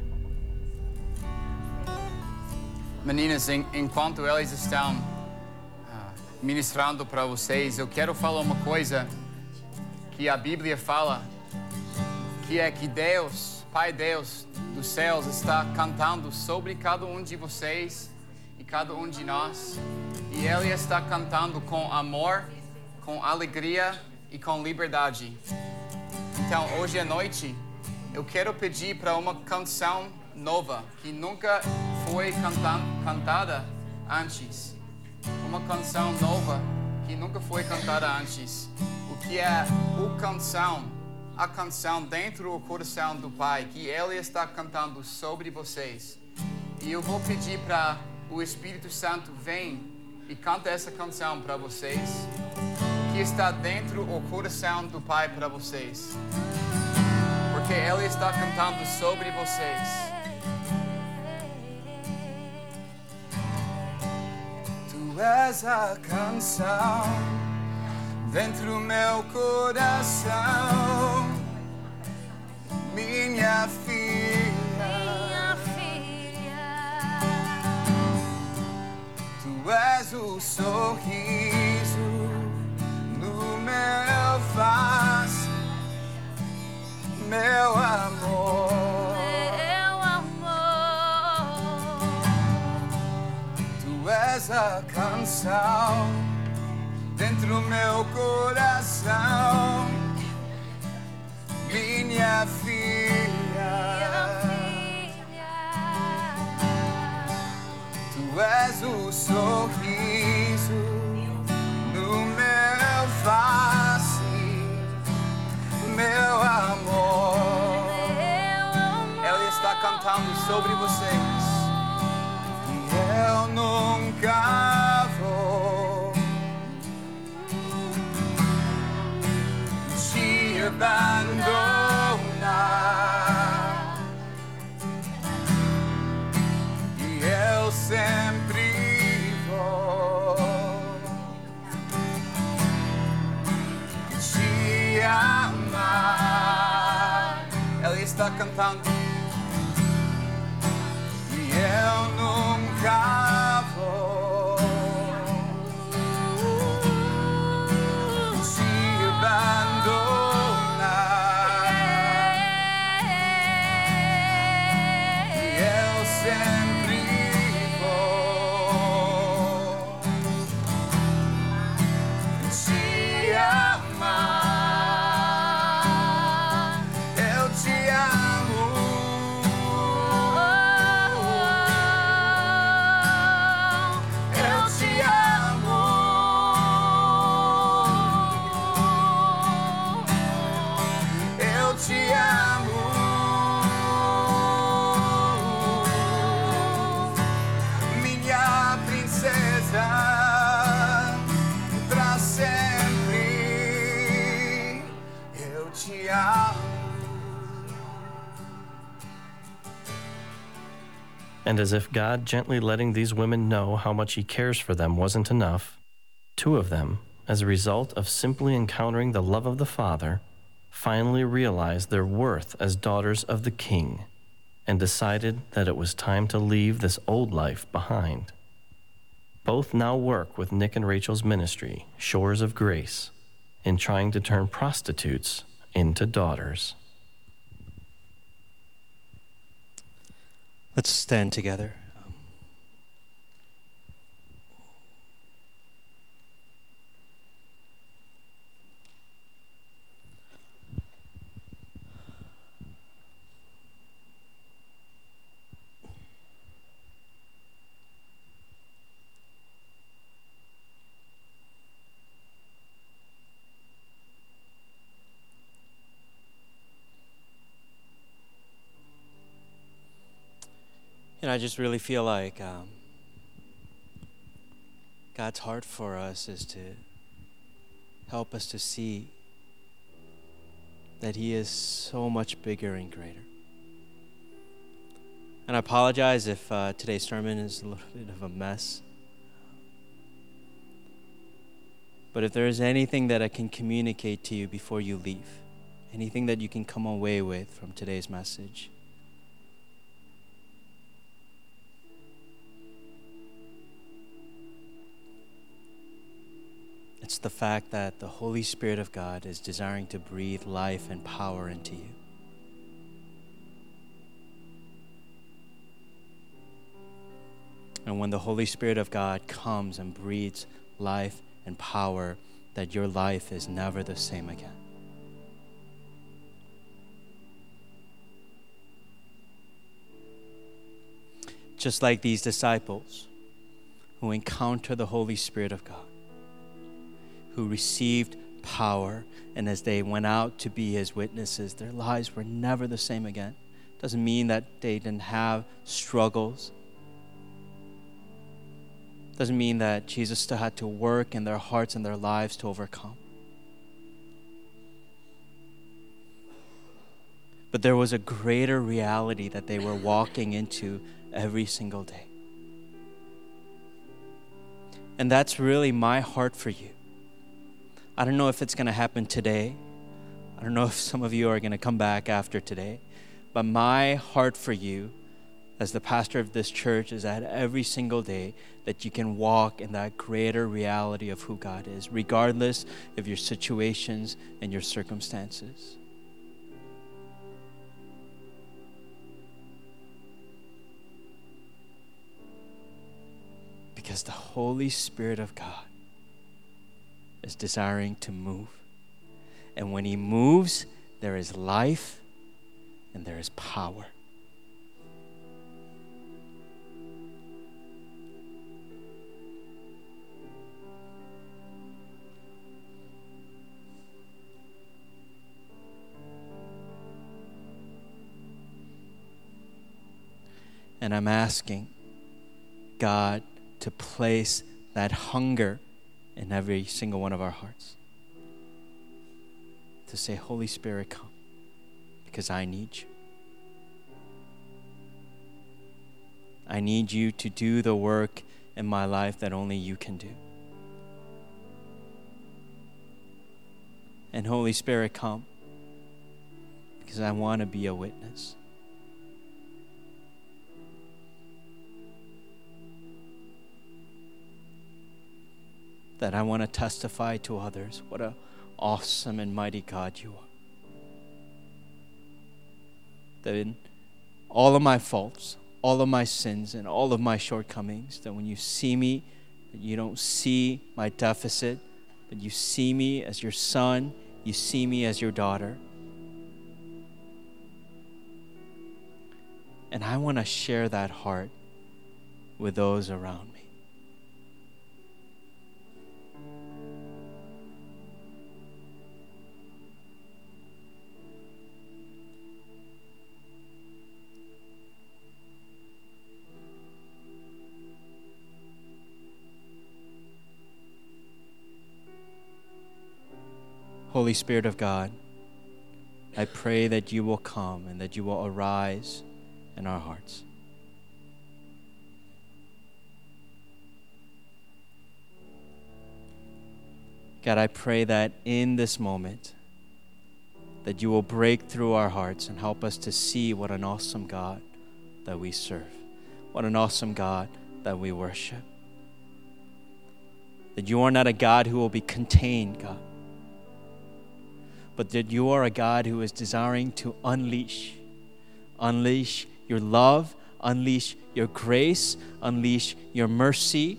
Meninas, en- enquanto elas estão ah, ministrando para vocês, eu quero falar uma coisa que a Bíblia fala, que é que Deus, Pai Deus dos céus, está cantando sobre cada um de vocês e cada um de nós. E Ele está cantando com amor, com alegria e com liberdade. Então, hoje à noite, eu quero pedir para uma canção nova, que nunca foi canta- cantada antes. Uma canção nova, que nunca foi cantada antes. O que é a canção, a canção dentro do coração do Pai, que Ele está cantando sobre vocês. E eu vou pedir para o Espírito Santo venha e canta essa canção para vocês, que está dentro do coração do Pai para vocês. Porque Ele está cantando sobre vocês. Tu és a canção dentro do meu coração, minha filha. Minha filha. Tu és o sorriso no meu face, meu amor. Meu amor. Tu és a canção dentro do meu coração, minha filha. Tu és o sorriso no meu face, meu amor. Ela está cantando sobre vocês. E eu nunca vou te abandonar. E eu sempre vou te amar. Ela está cantando. E eu nunca vou te abandonar. E eu sempre vou te amar. Eu te amo. Eu te amo. Eu te amo. Minha princesa, pra sempre. Eu te amo. And as if God gently letting these women know how much he cares for them wasn't enough, two of them, as a result of simply encountering the love of the Father, finally realized their worth as daughters of the King and decided that it was time to leave this old life behind. Both now work with Nick and Rachel's ministry, Shores of Grace, in trying to turn prostitutes into daughters. Let's stand together. And I just really feel like um, God's heart for us is to help us to see that He is so much bigger and greater. And I apologize if uh, today's sermon is a little bit of a mess. But if there is anything that I can communicate to you before you leave, anything that you can come away with from today's message, it's the fact that the Holy Spirit of God is desiring to breathe life and power into you. And when the Holy Spirit of God comes and breathes life and power, that your life is never the same again. Just like these disciples who encounter the Holy Spirit of God, who received power, and as they went out to be his witnesses, their lives were never the same again. Doesn't mean that they didn't have struggles. Doesn't mean that Jesus still had to work in their hearts and their lives to overcome. But there was a greater reality that they were walking into every single day. And that's really my heart for you. I don't know if it's going to happen today. I don't know if some of you are going to come back after today. But my heart for you as the pastor of this church is that every single day that you can walk in that greater reality of who God is, regardless of your situations and your circumstances. Because the Holy Spirit of God is desiring to move. And when he moves, there is life and there is power. And I'm asking God to place that hunger in every single one of our hearts. To say, Holy Spirit, come, because I need you. I need you to do the work in my life that only you can do. And Holy Spirit, come, because I want to be a witness. That I want to testify to others what an awesome and mighty God you are. That in all of my faults, all of my sins, and all of my shortcomings, that when you see me, that you don't see my deficit, but you see me as your son, you see me as your daughter. And I want to share that heart with those around me. Holy Spirit of God, I pray that you will come and that you will arise in our hearts. God, I pray that in this moment, that you will break through our hearts and help us to see what an awesome God that we serve, what an awesome God that we worship. That you are not a God who will be contained, God, but that you are a God who is desiring to unleash, unleash your love, unleash your grace, unleash your mercy.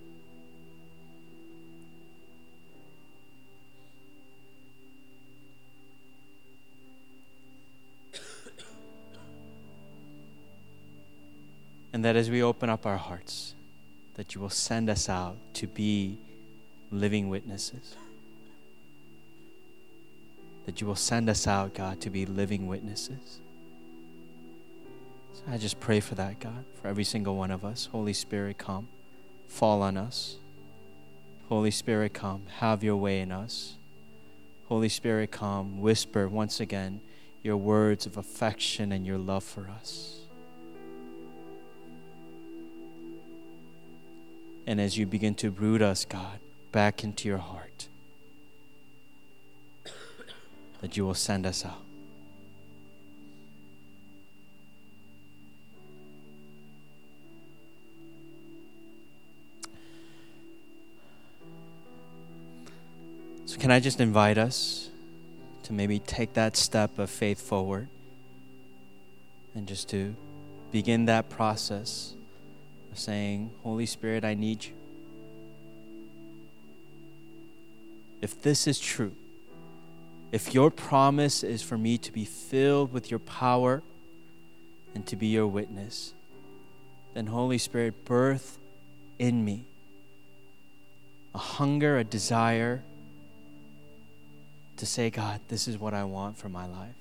And that as we open up our hearts, that you will send us out to be living witnesses. That you will send us out, God, to be living witnesses. So I just pray for that, God, for every single one of us. Holy Spirit, come, fall on us. Holy Spirit, come, have your way in us. Holy Spirit, come, whisper once again your words of affection and your love for us. and as you begin to root us, God, back into your heart, that you will send us out. So can I just invite us to maybe take that step of faith forward and just to begin that process of saying, Holy Spirit, I need you. If this is true, if your promise is for me to be filled with your power and to be your witness, then Holy Spirit, birth in me a hunger, a desire to say, God, this is what I want for my life.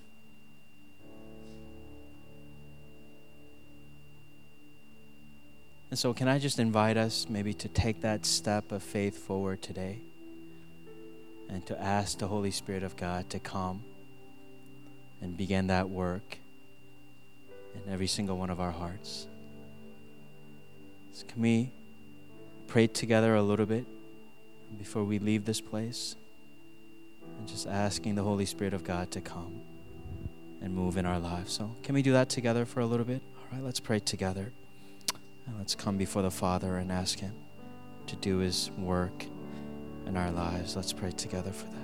And so can I just invite us maybe to take that step of faith forward today and to ask the Holy Spirit of God to come and begin that work in every single one of our hearts. So can we pray together a little bit before we leave this place? And just asking the Holy Spirit of God to come and move in our lives. So can we do that together for a little bit? All right, let's pray together. And let's come before the Father and ask him to do his work in our lives. Let's pray together for that.